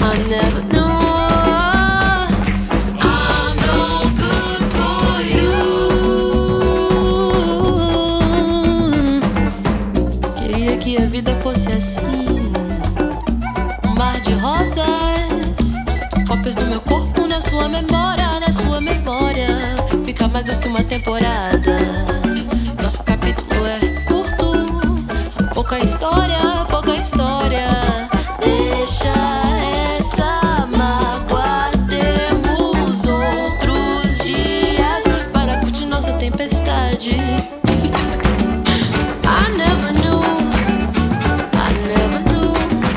I never knew I'm no good for you. Queria que a vida fosse assim, um mar de rosas, cópias do meu corpo na sua memória, na sua memória. Fica mais do que uma temporada. Nosso capítulo é curto, pouca história, pouca história. Deixa essa mágoa, temos outros dias para curtir nossa tempestade. I never knew, I never knew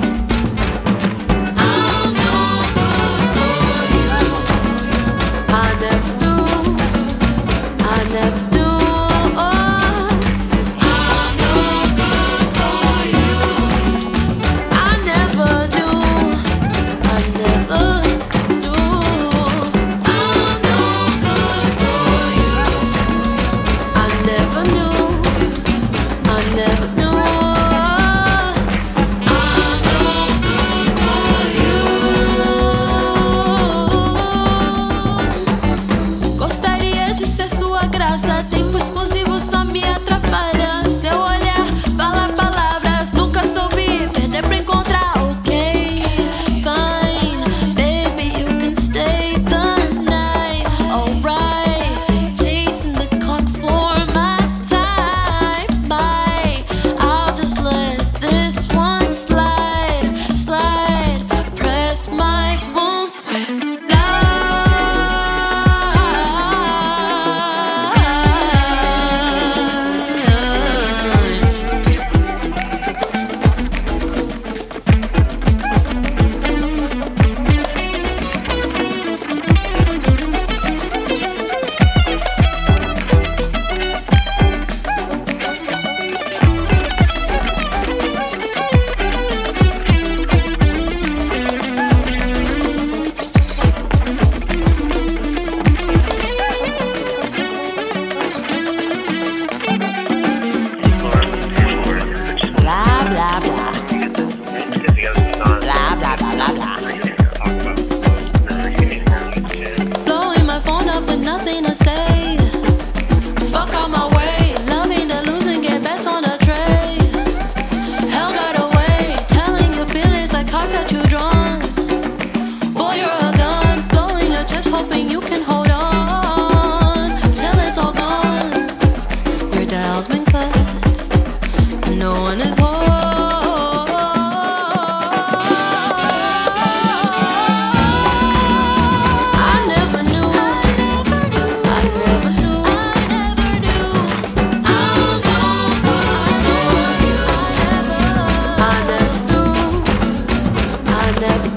I'm no good for you. I never knew, I never knew I'm no good for you. I never knew, I never knew I'm no good for you. I never knew, I never knew I'm no good for you. Gostaria de ser sua graça, tempo exclusivo só me atrapalha. Seu olhar fala palavras, nunca soube perder pra encontrar. Ok, fine, baby, you can stay the night. Alright, chasing the clock for my time. Bye, I'll just let this one slide, slide. Press my wounds with limes. Blah blah blah. Blah blah blah blah blah. Blowing my phone up with nothing to say. Fuck out my way, loving the losing, get bets on a tray. Hell got away, telling your feelings like cards that you drawn. Boy, you're a gun, blowing your chips, hoping you can hold on till it's all gone. Your dial's been cut, no one is home. I never knew, I never knew, I never knew I'm no good for you. I never knew, I never